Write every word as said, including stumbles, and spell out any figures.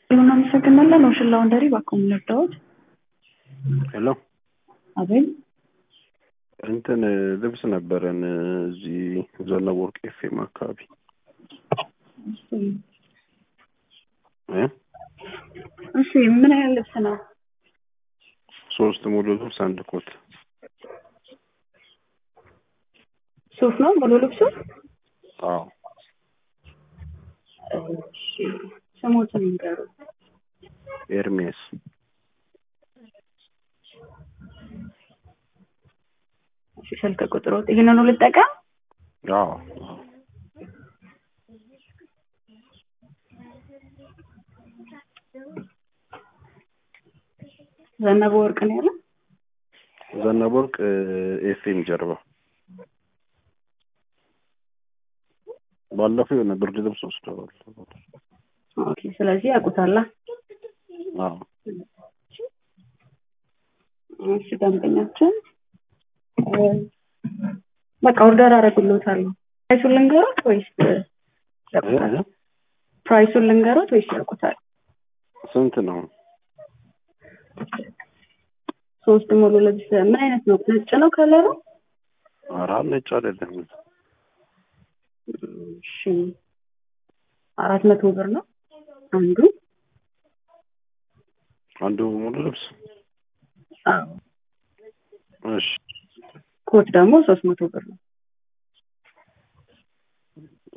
ይሁን አመሰግናለሁ። ነው ሽላው እንደሪ ባቆም ነበር። ሄሎ አቤት እንትን ልብስ ነበረን እዚህ ዘነበ ወርቅ ኤፍኤም አካባቢ እ እሺ ምን ያህል ልብስ ነው? ሶስት ሙሉ ልብስ አንድ ኮት። ሱፍ ነው ሙሉ ልብሱ? አዎ። እሺ ስሞትን ይንገሩ። ኤርሜስ እሺ ስልክ ቁጥሮት ይሄንን ልጠቀም? አዎ። ዘነበ ወርቅ ነው ያለው? ዘነበ ወርቅ ኤፍኤም ጀርባ ባለፈው የሆነ ብርድ ልብስ ወስደዋል። ኦኬ ስለዚህ ያውቁታል። አዎ። እሺ ደንበኛችን በቃ ኦርደር አደርግልዎታለሁ። ፕራይሱን ልንገሮት ወይስ ያውቁታል? ፕራይሱን ልንገሮት ወይስ ያውቁታል? ስንት ነው? ሶስት ሙሉ ልብስ ምን አይነት ነው? ነጭ ነው ከለሩ? ኧረ ነጭ አይደለም። እሺ አራት መቶ ብር ነው አንዱ አንዱ ሙሉ ልብስ። አዎ። እሺ ኮት ደግሞ ሶስት መቶ ብር ነው።